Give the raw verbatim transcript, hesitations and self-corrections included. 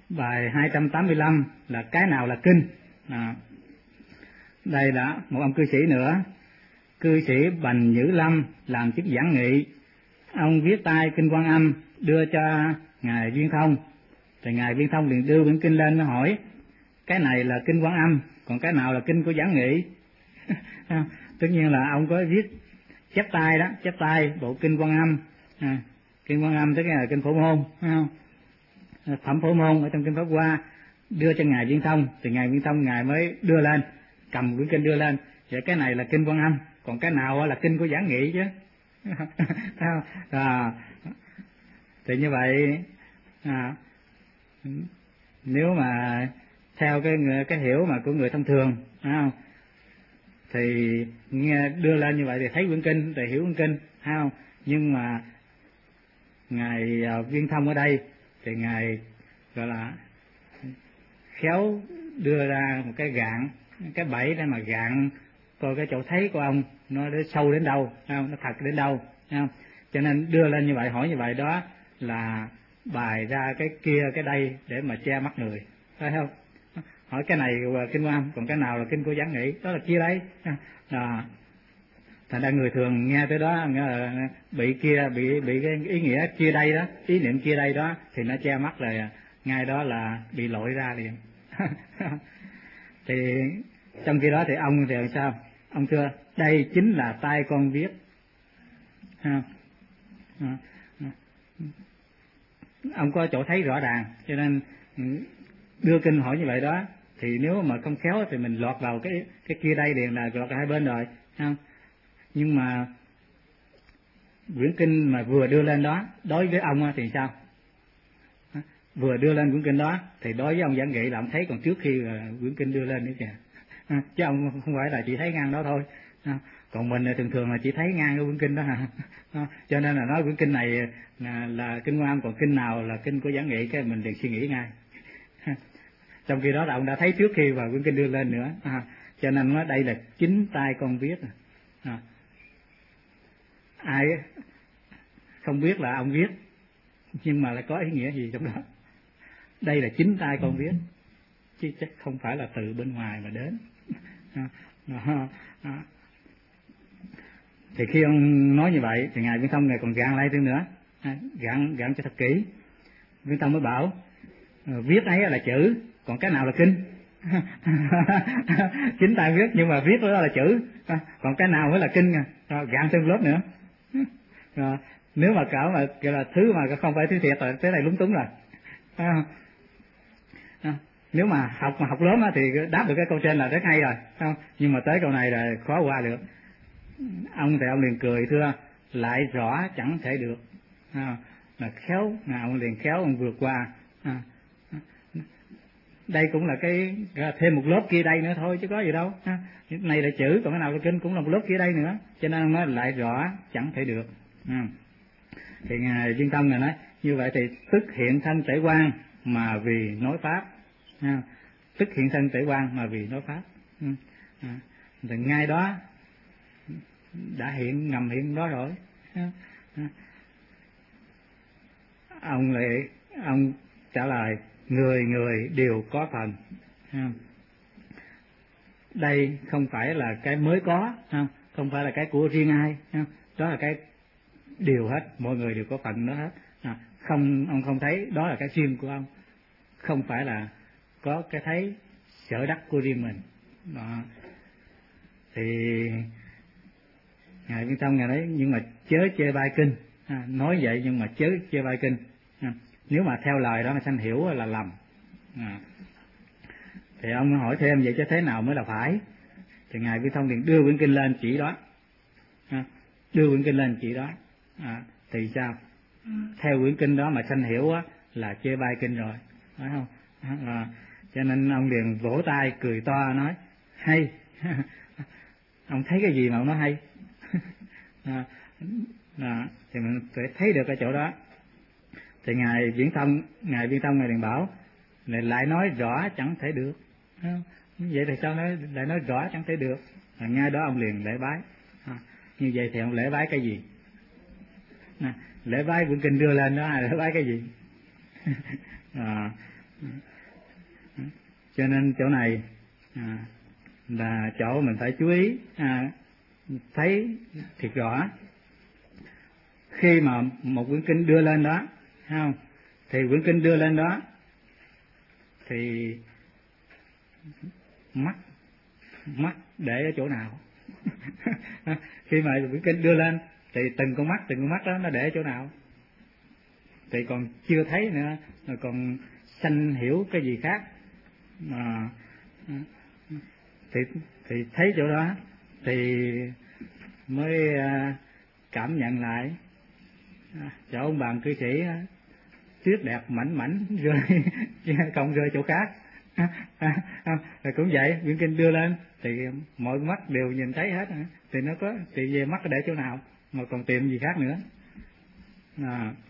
Bài hai trăm tám mươi lăm là cái nào là kinh. À, đây là một ông cư sĩ nữa, cư sĩ Bành Nhữ Lâm làm chức giảng nghị. Ông viết tay kinh Quan Âm đưa cho ngài Viên Thông, thì ngài Viên Thông liền đưa quyển kinh lên, nó hỏi cái này là kinh Quan Âm, còn cái nào là kinh của giảng nghị. Tất nhiên là ông có viết chép tay đó, chép tay bộ kinh Quan Âm. À, kinh Quan Âm tức là kinh Phổ Môn, phải không? Phẩm Phổ Môn ở trong kinh Pháp Hoa đưa cho ngài Viên Thông, thì ngài Viên Thông ngài mới đưa lên, cầm quyển kinh đưa lên. Vậy cái này là kinh Quan Âm, còn cái nào là kinh của giảng nghị chứ. À, thì như vậy à, nếu mà theo cái cái hiểu mà của người thông thường, phải không, thì nghe đưa lên như vậy thì thấy quyển kinh thì hiểu quyển kinh, phải không? Nhưng mà ngài Viên Thông ở đây thì ngài gọi là khéo đưa ra một cái gạn, cái bẫy để mà gạn coi cái chỗ thấy của ông nó đến sâu đến đâu, không? Nó thật đến đâu, không? Cho nên đưa lên như vậy, hỏi như vậy, đó là bài ra cái kia cái đây để mà che mắt người, phải không? Hỏi cái này là kinh Quan Âm, còn cái nào là kinh của giảng nghị, đó là chia đây. À, thành ra người thường nghe tới đó bị kia bị bị cái ý nghĩa chia đây đó, ý niệm chia đây đó thì nó che mắt rồi, ngay đó là bị lội ra liền. Thì trong khi đó thì ông thì làm sao? Ông thưa đây chính là tay con viết. À, à, à. Ông có chỗ thấy rõ ràng, cho nên đưa kinh hỏi như vậy đó, thì nếu mà không khéo thì mình lọt vào cái cái kia đây liền, là lọt vào hai bên rồi, không? Nhưng mà quyển kinh mà vừa đưa lên đó, đối với ông thì sao? Vừa đưa lên quyển kinh đó thì đối với ông giảng nghị là ông thấy còn trước khi quyển kinh đưa lên nữa kìa. À, chứ ông không phải là chỉ thấy ngang đó thôi. À, còn mình thường thường là chỉ thấy ngang cái quyển kinh đó hả? À, cho nên là nói quyển kinh này là, là kinh Quan Âm, còn kinh nào là kinh của giảng nghị cái mình liền suy nghĩ ngay. Trong khi đó là ông đã thấy trước khi vào quyển kinh đưa lên nữa. À, cho nên nói đây là chính tay con viết. À, ai không biết là ông viết, nhưng mà lại có ý nghĩa gì trong đó. Đây là chính tay con viết, chứ chắc không phải là từ bên ngoài mà đến. À, à, à. Thì khi ông nói như vậy thì ngài Viên Thông ngài còn gạn lại thêm nữa, à, gạn gạn cho thật kỹ. Viên Thông mới bảo viết ấy là chữ, còn cái nào là kinh. Chính tay viết nhưng mà viết đó là chữ, à, còn cái nào mới là kinh. À, gạn thêm lớp nữa. À, nếu mà cả mà gọi là thứ mà không phải thứ thiệt rồi, thế này lúng túng rồi. À, à, nếu mà học mà học lớn thì đáp được cái câu trên là rất hay rồi, không? Nhưng mà tới câu này là khó qua được. Ông thì ông liền cười thưa lại rõ chẳng thể được. À, là khéo, là ông liền khéo ông vượt qua. À, đây cũng là cái thêm một lớp kia đây nữa thôi chứ có gì đâu. À, này là chữ, còn cái nào là kinh cũng là một lớp kia đây nữa, cho nên ông nói lại rõ chẳng thể được. À, thì ngài Viên Thông này nói như vậy thì tức hiện thân thể quan mà vì nói pháp. À, tức hiện thân thể quan mà vì nói pháp. À, thì ngay đó đã hiện, ngầm hiện đó rồi. À, à. Ông lại ông trả lời người người đều có phần. À, đây không phải là cái mới có, à, không phải là cái của riêng ai, à, đó là cái đều hết, mọi người đều có phần đó hết. À, không, ông không thấy đó là cái riêng của ông, không phải là có cái thấy sở đắc của riêng mình. Đó. Thì ngài Viên Thông ngài nói nhưng mà chớ chê bai kinh. À, nói vậy nhưng mà chớ chê bai kinh. À, nếu mà theo lời đó mà sanh hiểu là lầm. À, thì ông hỏi thêm vậy chứ thế nào mới là phải? Thì ngài Viên Thông liền đưa quyển kinh lên chỉ đó. À, đưa quyển kinh lên chỉ đó. À, thì sao? Theo quyển kinh đó mà sanh hiểu á, là chê bai kinh rồi, phải không? À, cho nên ông liền vỗ tay cười to nói hay. Ông thấy cái gì mà ông nói hay? À, à, thì mình phải thấy được cái chỗ đó. Thì ngài Viễn Thông, ngài Viên Thông ngài liền bảo này lại nói rõ chẳng thể được. À, vậy thì sao nói lại nói rõ chẳng thể được? À, ngay đó ông liền lễ bái. À, như vậy thì ông lễ bái cái gì? À, lễ bái quyển kinh đưa lên đó, lễ bái cái gì? À, Cho nên chỗ này à, là chỗ mình phải chú ý à, thấy thiệt rõ. Khi mà một quyển kinh đưa lên đó, thấy không, thì quyển kinh đưa lên đó thì mắt mắt để ở chỗ nào? Khi mà quyển kinh đưa lên thì từng con mắt từng con mắt đó nó để ở chỗ nào? Thì còn chưa thấy nữa, rồi còn sanh hiểu cái gì khác mà thì thì thấy chỗ đó thì mới cảm nhận lại chỗ ông bạn cư sĩ tuyết đẹp mảnh mảnh rơi không rơi chỗ khác. Rồi cũng vậy, quyển kinh đưa lên thì mọi mắt đều nhìn thấy hết, thì nó có thì về mắt để chỗ nào mà còn tìm gì khác nữa à.